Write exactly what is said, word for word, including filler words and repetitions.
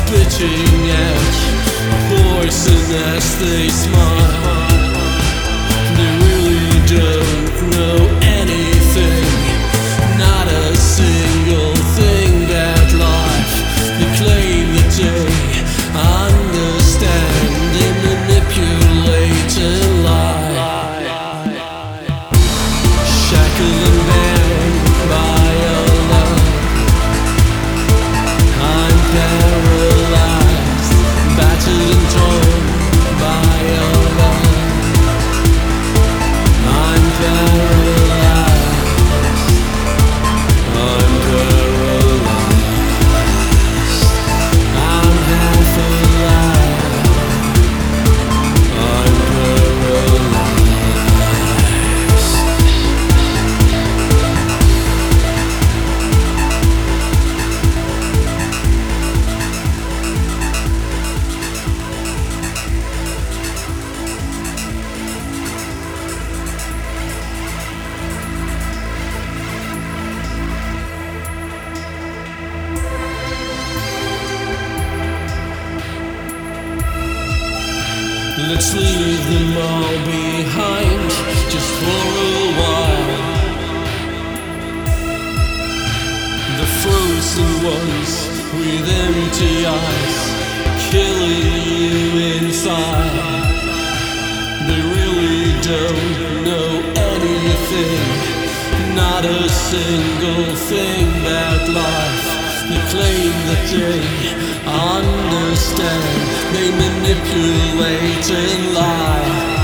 spitting out poison as they smile. They really don't know anything, not a single thing about life. They claim that they understand, they manipulate and lie. Shackled and bound by your love, I'm paralyzed, battered and torn by your love. I'm paralyzed, I'm paralyzed, I'm half alive, I'm paralyzed. Let's leave them all behind, just for a while. The frozen ones with empty eyes, killing you inside. They really don't know anything, not a single thing about life. They claim that they understand, they manipulate and lie.